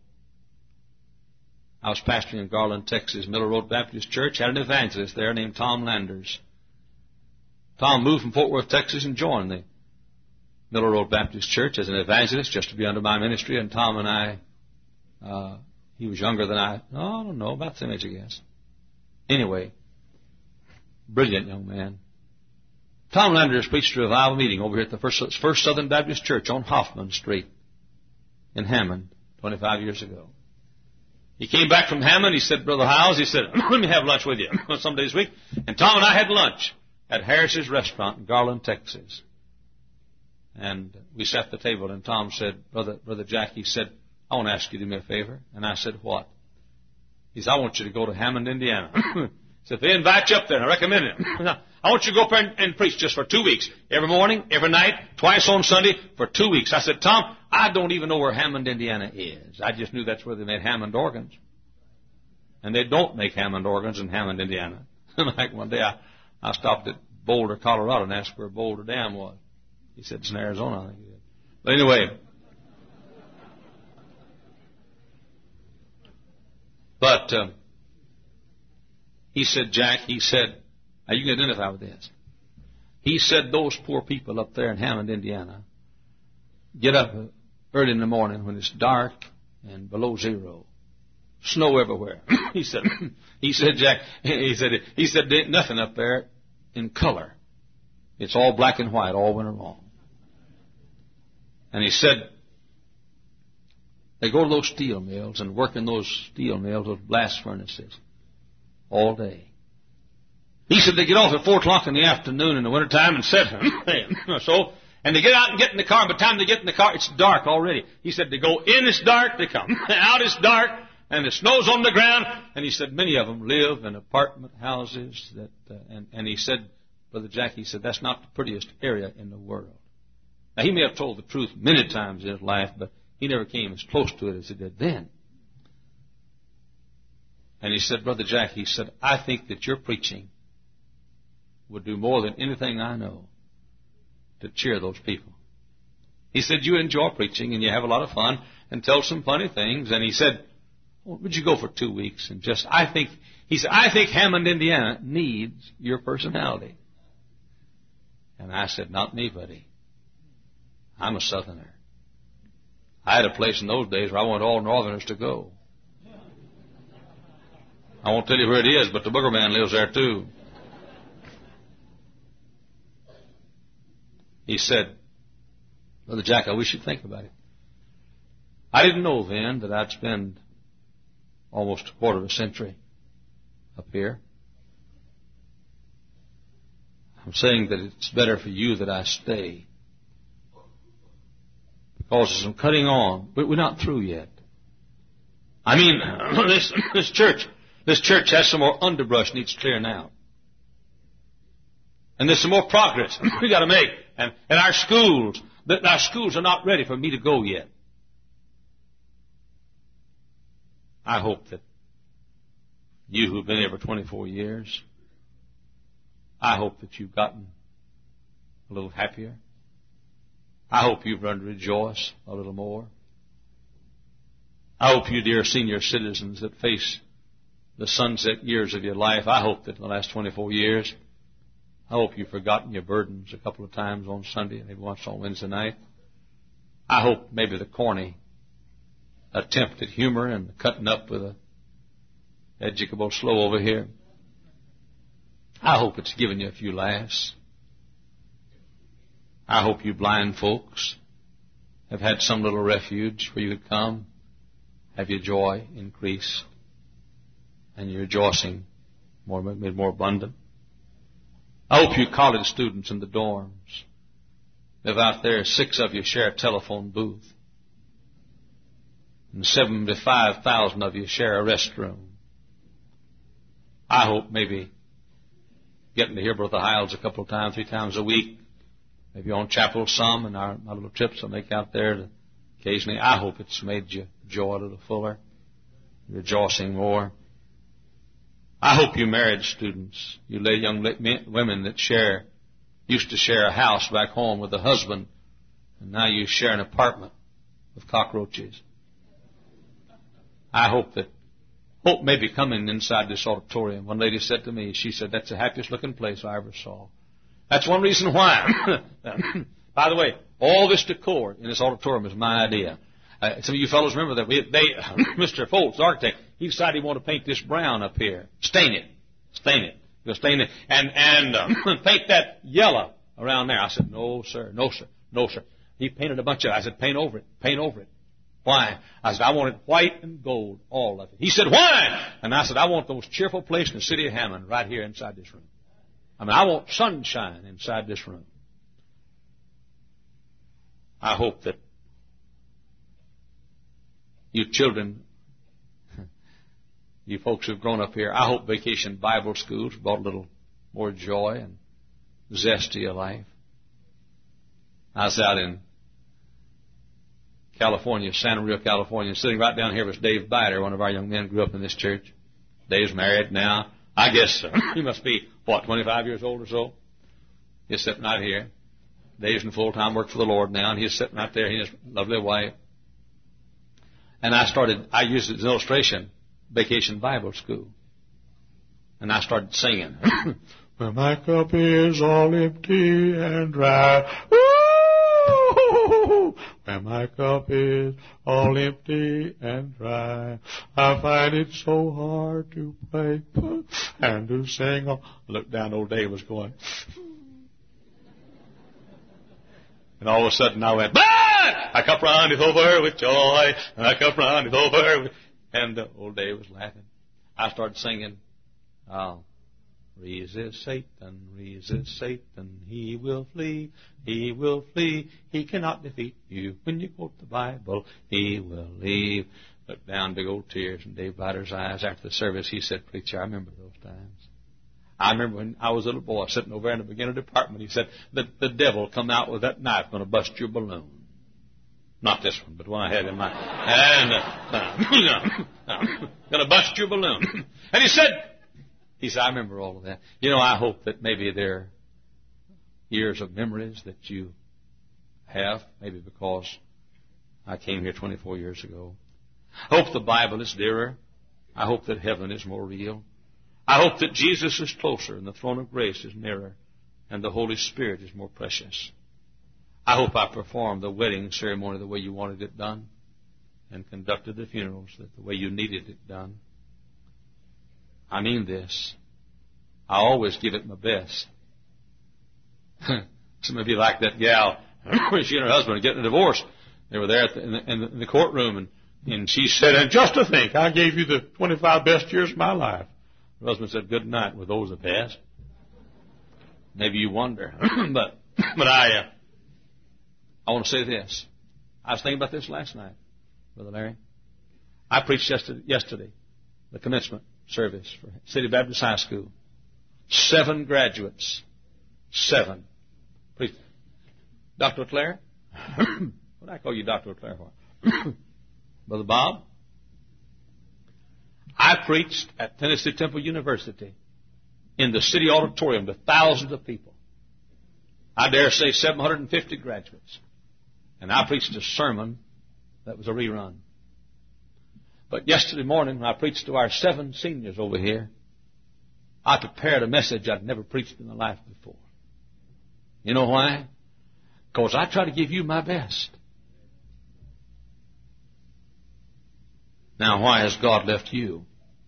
I was pastoring in Garland, Texas, Miller Road Baptist Church. Had an evangelist there named Tom Landers. Tom moved from Fort Worth, Texas, and joined the Miller Road Baptist Church as an evangelist, just to be under my ministry. And Tom and I, uh, he was younger than I. Oh, I don't know, about the same age, I guess. Anyway, brilliant young man. Tom Landers preached a revival meeting over here at the First, First Southern Baptist Church on Hoffman Street in Hammond twenty-five years ago. He came back from Hammond. He said, Brother Howes, he said, let me have lunch with you some days a week. And Tom and I had lunch at Harris's Restaurant in Garland, Texas. And we sat at the table, and Tom said, Brother, Brother Jack, he said, I want to ask you to do me a favor. And I said, what? He said, I want you to go to Hammond, Indiana. He said, if they invite you up there, and I recommend it. I want you to go up there and, and preach just for two weeks. Every morning, every night, twice on Sunday, for two weeks. I said, Tom, I don't even know where Hammond, Indiana is. I just knew that's where they made Hammond organs. And they don't make Hammond organs in Hammond, Indiana. Like one day I, I stopped at Boulder, Colorado, and asked where Boulder Dam was. He said, it's in Arizona, I think he did. But anyway. But uh, he said, Jack, he said, now you can identify with this. He said those poor people up there in Hammond, Indiana, get up early in the morning when it's dark and below zero, snow everywhere. he said, he said, Jack, he said, he said, there ain't nothing up there in color. It's all black and white all winter long. And he said, they go to those steel mills and work in those steel mills, those blast furnaces, all day. He said they get off at four o'clock in the afternoon in the wintertime and sit so, and they get out and get in the car. By the time they get in the car, it's dark already. He said they go in, it's dark, they come out, it's dark, and the snow's on the ground. And he said many of them live in apartment houses. That, uh, and, and he said, Brother Jack, he said, that's not the prettiest area in the world. Now, he may have told the truth many times in his life, but he never came as close to it as he did then. And he said, Brother Jack, he said, I think that your preaching would do more than anything I know to cheer those people. He said, you enjoy preaching and you have a lot of fun and tell some funny things. And he said, well, would you go for two weeks and just, I think, he said, I think Hammond, Indiana needs your personality. And I said, not me, buddy. I'm a Southerner. I had a place in those days where I wanted all Northerners to go. I won't tell you where it is, but the Booger Man lives there too. He said, Brother Jack, I wish you'd think about it. I didn't know then that I'd spend almost a quarter of a century up here. I'm saying that it's better for you that I stay. Because there's some cutting on. We're not through yet. I mean, this, this church, this church has some more underbrush needs clearing out. And there's some more progress we got to make. And, and our schools, our schools are not ready for me to go yet. I hope that you who've been here for twenty-four years, I hope that you've gotten a little happier. I hope you've learned to rejoice a little more. I hope you, dear senior citizens that face the sunset years of your life, I hope that in the last twenty-four years, I hope you've forgotten your burdens a couple of times on Sunday, maybe once on Wednesday night. I hope maybe the corny attempt at humor and cutting up with a educable slow over here, I hope it's given you a few laughs. I hope you blind folks have had some little refuge where you could come, have your joy increase, and your rejoicing more, made more abundant. I hope you college students in the dorms, if out there six of you share a telephone booth, and seventy-five thousand of you share a restroom. I hope maybe getting to hear Brother Hiles a couple of times, three times a week, maybe on chapel some, and our, our little trips I make out there to occasionally. I hope it's made you joy a little fuller, rejoicing more. I hope you married students, you young women that share, used to share a house back home with a husband, and now you share an apartment with cockroaches. I hope that hope may be coming inside this auditorium. One lady said to me, she said, that's the happiest looking place I ever saw. That's one reason why. By the way, all this decor in this auditorium is my idea. Uh, some of you fellows remember that we, they, Mister Foltz, the architect, he decided he wanted to paint this brown up here. Stain it. Stain it. He'll stain it. And, and um, paint that yellow around there. I said, no, sir. No, sir. No, sir. He painted a bunch of it. I said, paint over it. Paint over it. Why? I said, I want it white and gold, all of it. He said, why? And I said, I want the most cheerful place in the city of Hammond right here inside this room. I mean, I want sunshine inside this room. I hope that you children, you folks who've grown up here, I hope Vacation Bible Schools brought a little more joy and zest to your life. I was out in California, Santa Maria, California. Sitting right down here was Dave Biter, one of our young men, grew up in this church. Dave's married now. I guess uh, he must be, what, twenty-five years old or so? He's sitting right here. Dave's in full-time work for the Lord now, and he's sitting right there. He has a lovely wife. And I started, I used it as an illustration, Vacation Bible School. And I started singing. When my cup is all empty and dry. Woo! When my cup is all empty and dry, I find it so hard to play and to sing. I looked down, old Dave was going. And all of a sudden I went, bah! My cup runneth over with joy, and my cup runneth over with... And uh, old Dave was laughing. I started singing, oh, resist Satan, resist Satan, he will flee, he will flee, he cannot defeat you. When you quote the Bible, he will leave. Looked down, big old tears in Dave Biter's eyes. After the service, he said, preacher, I remember those times. I remember when I was a little boy sitting over in the beginner department, he said, the, the devil come out with that knife, going to bust your balloon. Not this one, but one I had in mind. And, uh, uh, going to bust your balloon. And he said, he said, I remember all of that. You know, I hope that maybe there are years of memories that you have, maybe because I came here twenty-four years ago. I hope the Bible is dearer. I hope that heaven is more real. I hope that Jesus is closer and the throne of grace is nearer and the Holy Spirit is more precious. I hope I performed the wedding ceremony the way you wanted it done and conducted the funerals the way you needed it done. I mean this. I always give it my best. Some of you like that gal when she and her husband were getting a divorce. They were there at the, in, the, in the courtroom, and, and she said, and just to think, I gave you the twenty-five best years of my life. Her husband said, good night. Were those the best? Maybe you wonder. but but I, uh, I want to say this. I was thinking about this last night, Brother Larry. I preached yesterday, yesterday the commencement service for City Baptist High School. Seven graduates. Seven. Please. Doctor Clare? What do I call you Doctor Clare for? Brother Bob? I preached at Tennessee Temple University in the city auditorium to thousands of people. I dare say seven hundred fifty graduates. And I preached a sermon that was a rerun. But yesterday morning, when I preached to our seven seniors over here, I prepared a message I'd never preached in my life before. You know why? Because I try to give you my best. Now, why has God left you?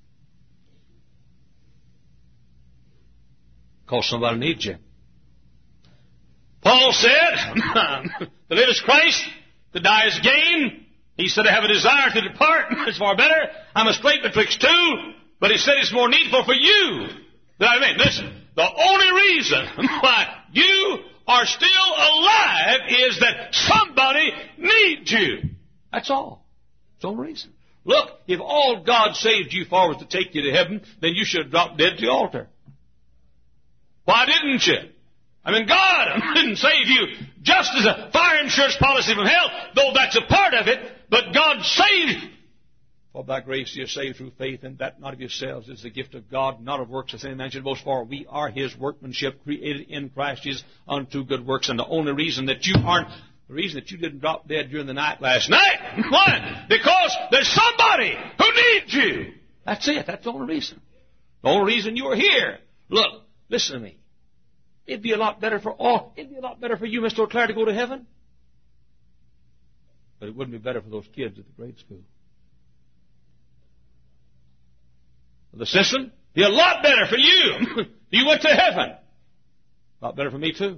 Because somebody needs you. Paul said, to live is Christ, to die is gain. He said, I have a desire to depart. It's far better. I'm a strait betwixt two. But he said it's more needful for you that I remain. Listen, the only reason why you are still alive is that somebody needs you. That's all. It's the only reason. Look, if all God saved you for was to take you to heaven, then you should have dropped dead at the altar. Why didn't you? I mean, God didn't save you just as a fire insurance policy from hell, though that's a part of it, but God saved you. For by grace you are saved through faith, and that not of yourselves is the gift of God, not of works, as any man should boast. For we are His workmanship, created in Christ Jesus unto good works. And the only reason that you aren't, the reason that you didn't drop dead during the night last night, why? Because there's somebody who needs you. That's it. That's the only reason. The only reason you are here. Look, listen to me. It'd be a lot better for all. It'd be a lot better for you, Mister O'Clair, to go to heaven. But it wouldn't be better for those kids at the grade school. For the system, it'd be a lot better for you if you went to heaven. A lot better for me, too.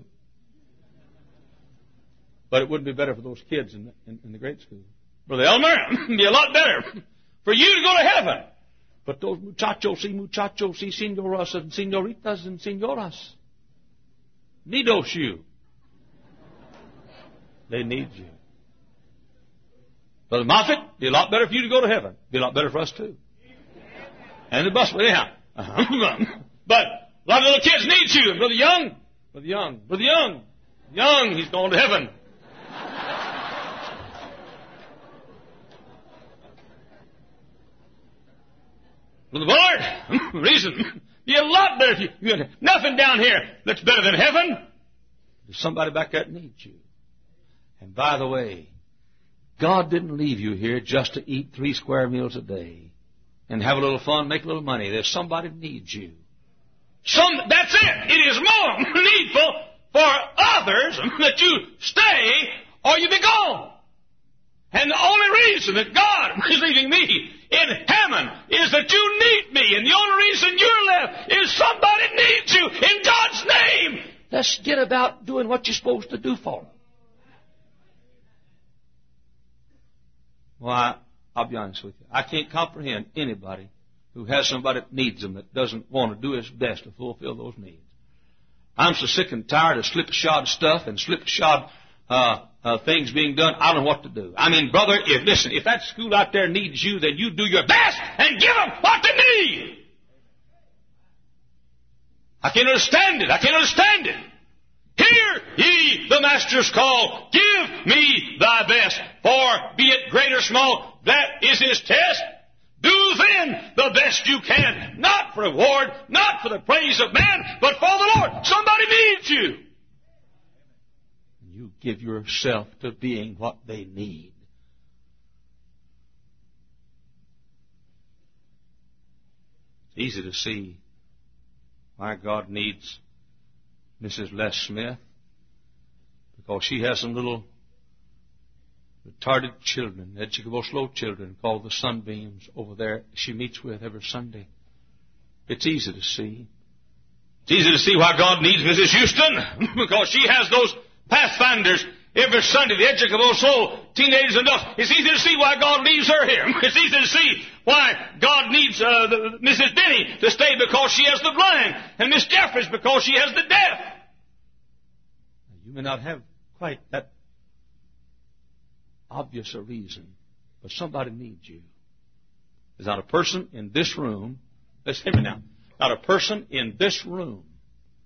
But it wouldn't be better for those kids in the, in, in the grade school. Brother Elmer, it'd be a lot better for you to go to heaven. But those muchachos y muchachos y senoras and senoritas and senoras needos you. They need you. Brother Moffitt, it'd be a lot better for you to go to heaven. It'd be a lot better for us, too. And the bus, anyhow. But a lot of little kids need you. And Brother Young, Brother Young, Brother Young, Young, he's going to heaven. Brother Bullard, reason, be a lot better if you, you had nothing down here that's better than heaven. There's somebody back there that needs you. And by the way, God didn't leave you here just to eat three square meals a day and have a little fun, make a little money. There's somebody that needs you. Some, that's it. It is more needful for others that you stay or you be gone. And the only reason that God is leaving me in heaven is that you need me. And the only reason you're left is somebody needs you in God's name. Let's get about doing what you're supposed to do for them. Well, I, I'll be honest with you. I can't comprehend anybody who has somebody that needs them that doesn't want to do his best to fulfill those needs. I'm so sick and tired of slipshod stuff and slipshod uh, uh, things being done. I don't know what to do. I mean, brother, if listen, if that school out there needs you, then you do your best and give them what they need. I can't understand it. I can't understand it. Hear ye the Master's call. Give me thy best. For be it great or small, that is his test. Do then the best you can. Not for reward, not for the praise of man, but for the Lord. Somebody needs you. You give yourself to being what they need. It's easy to see why God needs Missus Les Smith, because she has some little retarded children, educable slow children called the Sunbeams over there she meets with every Sunday. It's easy to see. It's easy to see why God needs Missus Houston, because she has those pathfinders every Sunday, the educable soul, teenagers and adults. It's easy to see why God leaves her here. It's easy to see why God needs uh, the, Missus Denny to stay, because she has the blind, and Miss Jeffries because she has the deaf. You may not have quite that obvious a reason, but somebody needs you. There's not a person in this room, listen to me now, not a person in this room,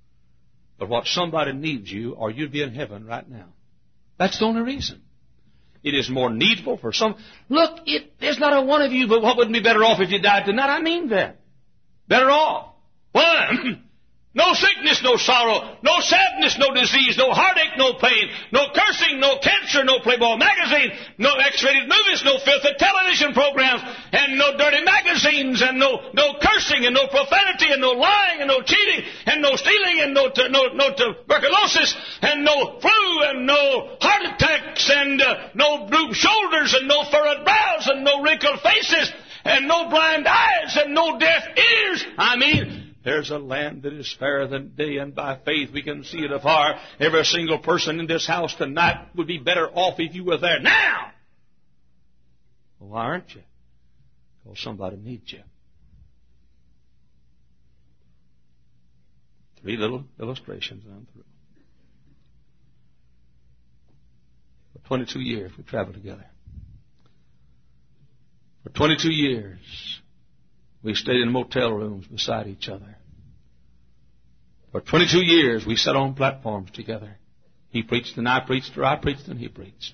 but what somebody needs you, or you'd be in heaven right now. That's the only reason. It is more needful for some. Look, it, there's not a one of you, but what would be better off if you died tonight? I mean that. Better off. Why? No sickness, no sorrow, no sadness, no disease, no heartache, no pain, no cursing, no cancer, no Playboy magazine, no X-rated movies, no filthy television programs, and no dirty magazines, and no no cursing, and no profanity, and no lying, and no cheating, and no stealing, and no t- no no tuberculosis, and no flu, and no heart attacks, and uh, no drooped shoulders, and no furrowed brows, and no wrinkled faces, and no blind eyes, and no deaf ears. I mean, there's a land that is fairer than day, and by faith we can see it afar. Every single person in this house tonight would be better off if you were there now. Well, why aren't you? Because somebody needs you. Three little illustrations and I'm through. For twenty-two years we traveled together. For twenty-two years we stayed in motel rooms beside each other. For twenty-two years, we sat on platforms together. He preached and I preached, or I preached and he preached.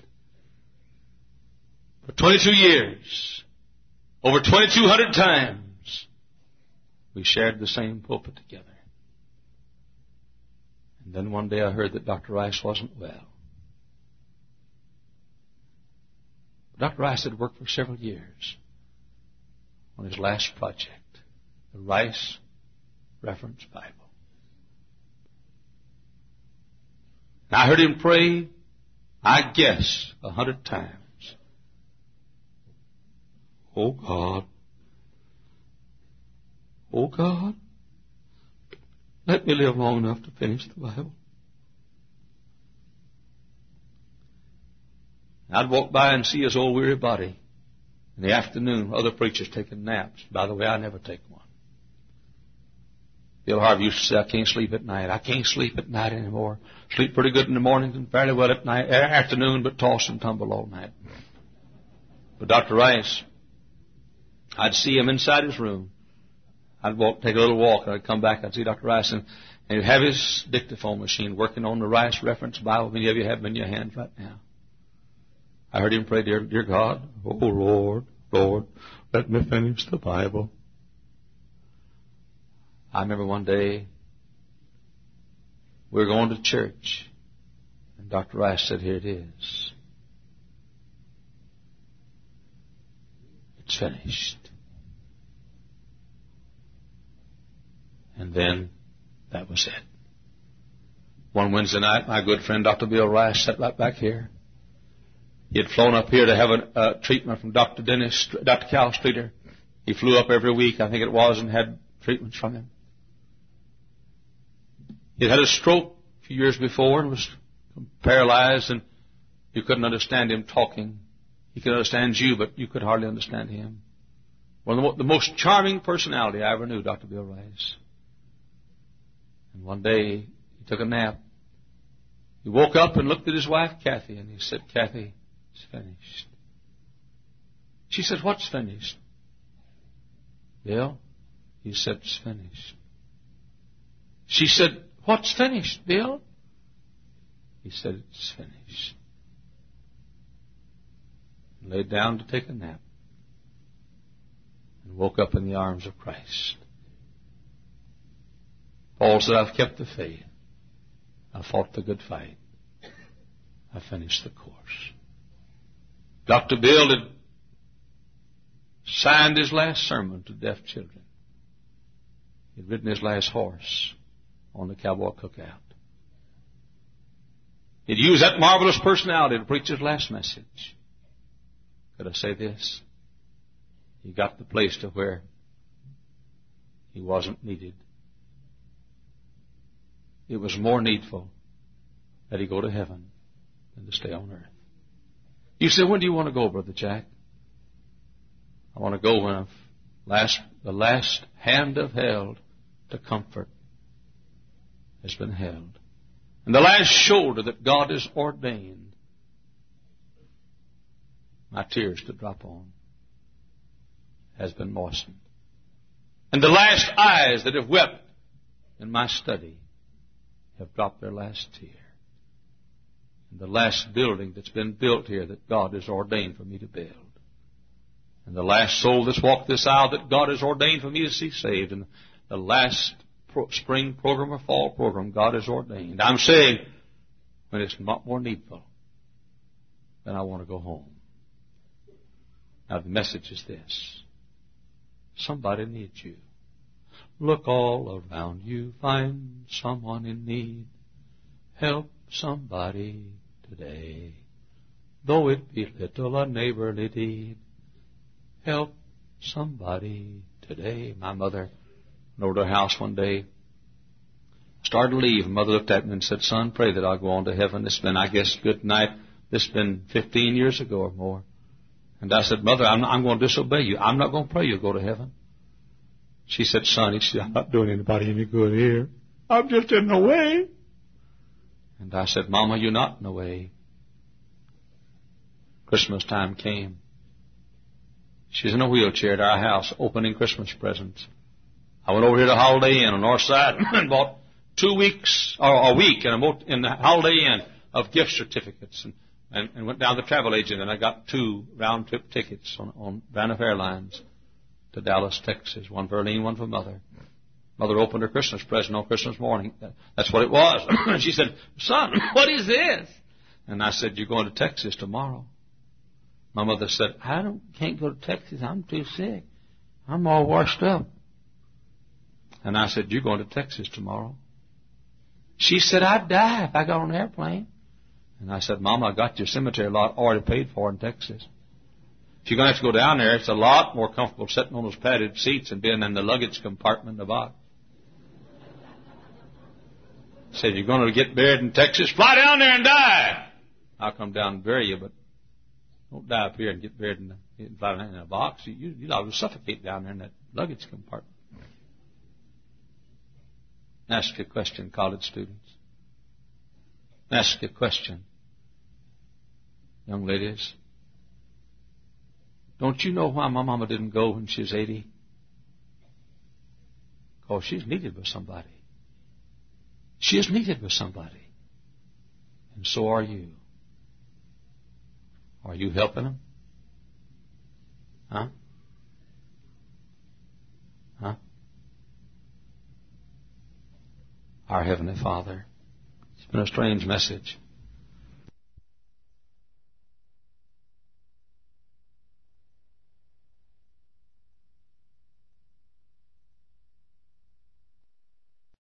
For twenty-two years, over twenty-two hundred times, we shared the same pulpit together. And then one day I heard that Doctor Rice wasn't well. Doctor Rice had worked for several years on his last project, the Rice Reference Bible. And I heard him pray, I guess, a hundred times. Oh God, oh God, let me live long enough to finish the Bible. I'd walk by and see his old weary body. In the afternoon, other preachers taking naps. By the way, I never take one. Bill Harvey used to say, I can't sleep at night. I can't sleep at night anymore. Sleep pretty good in the morning and fairly well at night, afternoon, but toss and tumble all night. But Doctor Rice, I'd see him inside his room. I'd walk, take a little walk, and I'd come back, I'd see Doctor Rice, and, and he'd have his dictaphone machine working on the Rice Reference Bible. Many of you have them in your hands right now. I heard him pray, dear, dear God, oh Lord, Lord, let me finish the Bible. I remember one day we were going to church, and Doctor Rice said, here it is. It's finished. And then that was it. One Wednesday night, my good friend Doctor Bill Rice sat right back here. He had flown up here to have a uh, treatment from Doctor Dennis, Doctor Cal Streeter. He flew up every week, I think it was, and had treatments from him. He had had a stroke a few years before and was paralyzed, and you couldn't understand him talking. He could understand you, but you could hardly understand him. One of the, the most charming personality I ever knew, Doctor Bill Rice. And one day, he took a nap. He woke up and looked at his wife, Kathy, and he said, Kathy, it's finished. She said, what's finished? Bill, he said, it's finished. She said, what's finished, Bill? He said, it's finished. And laid down to take a nap and woke up in the arms of Christ. Paul said, I've kept the faith. I fought the good fight. I finished the course. Doctor Bill had signed his last sermon to deaf children. He had ridden his last horse on the cowboy cookout. He'd used that marvelous personality to preach his last message. Could I say this? He got the place to where he wasn't needed. It was more needful that he go to heaven than to stay on earth. You say, when do you want to go, Brother Jack? I want to go when I've last, the last hand I've held to comfort has been held. And the last shoulder that God has ordained my tears to drop on has been moistened. And the last eyes that have wept in my study have dropped their last tear. And the last building that's been built here that God has ordained for me to build. And the last soul that's walked this aisle that God has ordained for me to see saved. And the last pro- spring program or fall program God has ordained. I'm saying, when it's not more needful, then I want to go home. Now the message is this. Somebody needs you. Look all around you, find someone in need. Help somebody today. Though it be little, a neighborly deed. Help somebody today. My mother went over to her house one day. Started to leave. Mother looked at me and said, son, pray that I'll go on to heaven. It's been, I guess, good night. This has been fifteen years ago or more. And I said, Mother, I'm, I'm going to disobey you. I'm not going to pray you'll go to heaven. She said, son, he said, I'm not doing anybody any good here. I'm just in the way. And I said, Mama, you're not in the way. Christmas time came. She's in a wheelchair at our house opening Christmas presents. I went over here to Holiday Inn on the north side and bought two weeks, or a week in, a, in the Holiday Inn of gift certificates and, and, and went down to the travel agent and I got two round-trip tickets on, on Braniff Airlines to Dallas, Texas. One for Arlene, one for Mother. Mother opened her Christmas present on Christmas morning. That's what it was. And she said, son, what is this? And I said, you're going to Texas tomorrow. My mother said, I don't can't go to Texas. I'm too sick. I'm all washed up. And I said, you're going to Texas tomorrow. She said, I'd die if I got on an airplane. And I said, Mama, I got your cemetery lot already paid for in Texas. If you're going to have to go down there, it's a lot more comfortable sitting on those padded seats and being in the luggage compartment in the box. Said, you're going to get buried in Texas? Fly down there and die. I'll come down and bury you, but don't die up here and get buried in, the, in a box. You, you, you'll always suffocate down there in that luggage compartment. Ask a question, college students. Ask a question, young ladies. Don't you know why my mama didn't go when she was eighty? Because she's needed by somebody. She is needed by somebody. And so are you. Are you helping them? Huh? Huh? Our Heavenly Father. It's been a strange message.